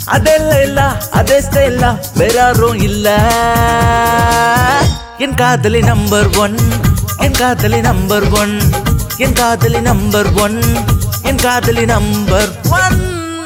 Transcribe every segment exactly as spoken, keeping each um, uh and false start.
அதெல்லாம் இல்ல அதே ஸ்டைல்ல வேற யாரும் இல்ல என் காதலி நம்பர் ஒன் என் காதலி நம்பர் ஒன் என் காதலி நம்பர் ஒன் என் காதலி நம்பர் ஒன்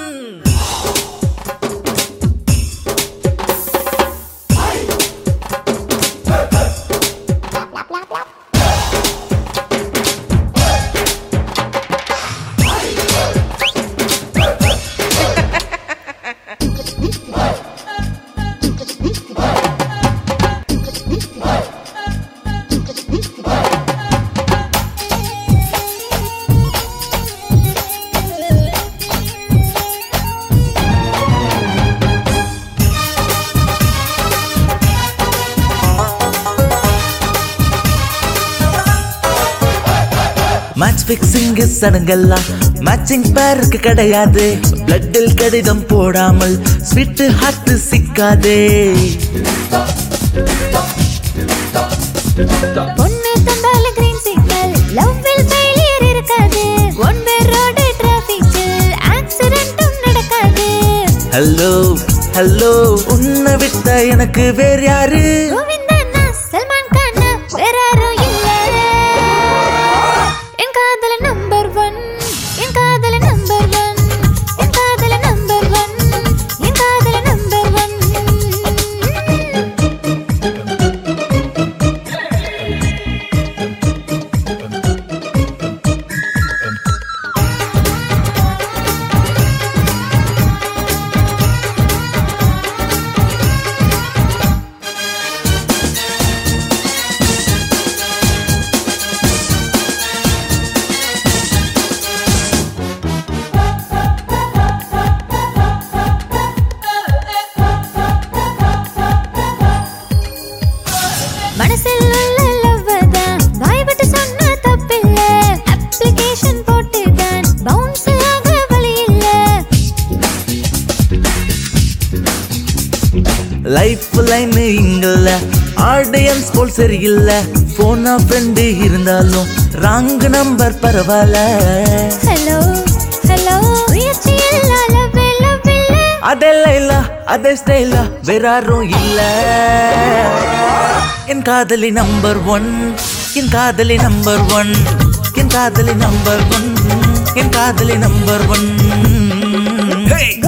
மேட்ச் பிக்சிங் சடங்கெல்லாம் மேட்சிங் பேருக்கு கிடையாது பிளட்டில் கடிதம் போடாமல் ஸ்வீட் ஹார்ட் சிக்காதே பொண்ணு தந்தால கிரீன் சிக்னல் லவ்வில் ஃபெயிலியர் இருக்காது ஒன் வே ரோட் டிராஃபிக்கில் ஆக்சிடென்ட்டும் நடக்காது ஹலோ ஹலோ உன்னை விட்ட எனக்கு வேற யாரு கோவிந்தண்ணா சல்மான் கானா வேற யாரும் இல்ல என் காதல நம்பர் ஒன் என் காதல நம்பர் ஒன் என் காதல நம்பர் ஒன் என் காதல நம்பர் ஒன் மனசில் உள்ள லவ்வதான் வாய் விட்டு சொன்னா தப்பில்ல அப்ளிகேஷன் போட்டுதான் பவுன்ஸ் ஆக வழி இல்ல லைஃப் லைன் இங்கல்ல ஆடியன்ஸ் போல் சரியில்ல போனா ஃப்ரெண்டு இருந்தாலும் ராங் நம்பர் பரவாயில்ல ஹலோ ஹலோ முயற்சி இல்ல லவ் லவ் இல்ல அதெல்லாம் இல்ல அதே ஸ்டைல்ல வேற யாரும் இல்ல என் காதலி நம்பர் ஒன் என் காதலி நம்பர் ஒன் என் காதலி நம்பர் ஒன் என் காதலி நம்பர் ஒன்